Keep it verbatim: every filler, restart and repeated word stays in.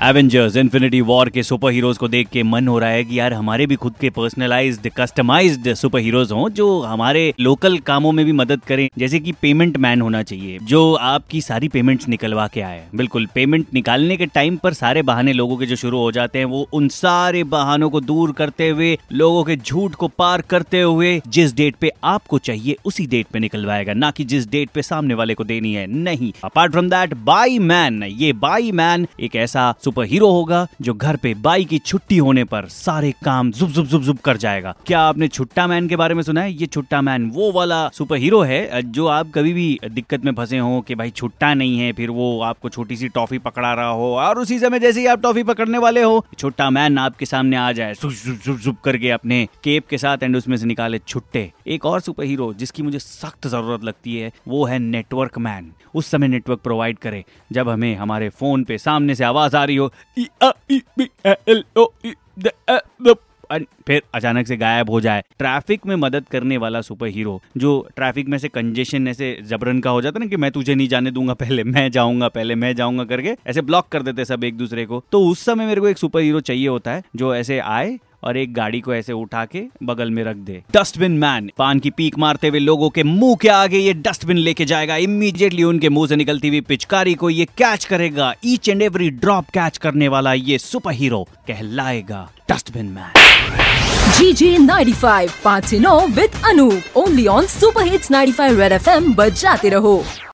Avengers Infinity War के super heroes को देख के मन हो रहा है कि यार हमारे भी खुद के पर्सनलाइज्ड कस्टमाइज्ड सुपर हीरोज हों जो हमारे लोकल कामों में भी मदद करें। जैसे कि पेमेंट मैन होना चाहिए जो आपकी सारी पेमेंट्स निकलवा के आए। बिल्कुल, पेमेंट निकालने के टाइम पर सारे बहाने लोगों के जो शुरू हो जाते हैं, वो उन सारे बहानों को दूर करते हुए, लोगों के झूठ को पार करते हुए जिस डेट पे आपको चाहिए उसी डेट पे निकलवाएगा, ना कि जिस डेट पे सामने वाले को देनी है। नहीं, apart from that, by man. ये बाई मैन एक ऐसा सुपर हीरो होगा जो घर पे बाई की छुट्टी होने पर सारे काम जुब जुब जुब जुब कर जाएगा। क्या आपने छुट्टा मैन के बारे में सुना है? ये छुट्टा मैन वो वाला सुपर हीरो है जो आप कभी भी दिक्कत में फंसे हो कि भाई छुट्टा नहीं है, फिर वो आपको छोटी सी टॉफी पकड़ा रहा हो और उसी समय जैसे ही आप टॉफी पकड़ने वाले हो, छुट्टा मैन आपके सामने आ जाए जुब जुब जुब जुब करके अपने केप के साथ एंड उसमें से निकाले छुट्टे। एक और सुपर हीरो जिसकी मुझे सख्त जरूरत लगती है वो है नेटवर्क मैन। उस समय नेटवर्क प्रोवाइड करे जब हमें हमारे फोन पे सामने से आवाज आ रही हो ई आ ई बी एल ओ ई द ए द, फिर अचानक से गायब हो जाए। ट्रैफिक में मदद करने वाला सुपर हीरो जो ट्रैफिक में से कंजेशन ऐसे जबरन का हो जाता है ना कि मैं तुझे नहीं जाने दूंगा, पहले मैं जाऊंगा, पहले मैं जाऊंगा करके ऐसे ब्लॉक कर देते सब एक दूसरे को। तो उस समय मेरे को एक सुपर हीरो चाहिए होता है जो ऐसे आए और एक गाड़ी को ऐसे उठा के बगल में रख दे। Dustbin man. पान की पीक मारते हुए लोगों के मुंह के आगे ये डस्टबिन लेके जाएगा। इमीडिएटली उनके मुंह से निकलती हुई पिचकारी को ये कैच करेगा। Each and every drop catch करने वाला ये सुपर हीरो कहलाएगा डस्टबिन मैन। जी जी नाइंटी फाइव पाँच नौ with Anoop, only on super hits ninety five Red FM. बजाते रहो।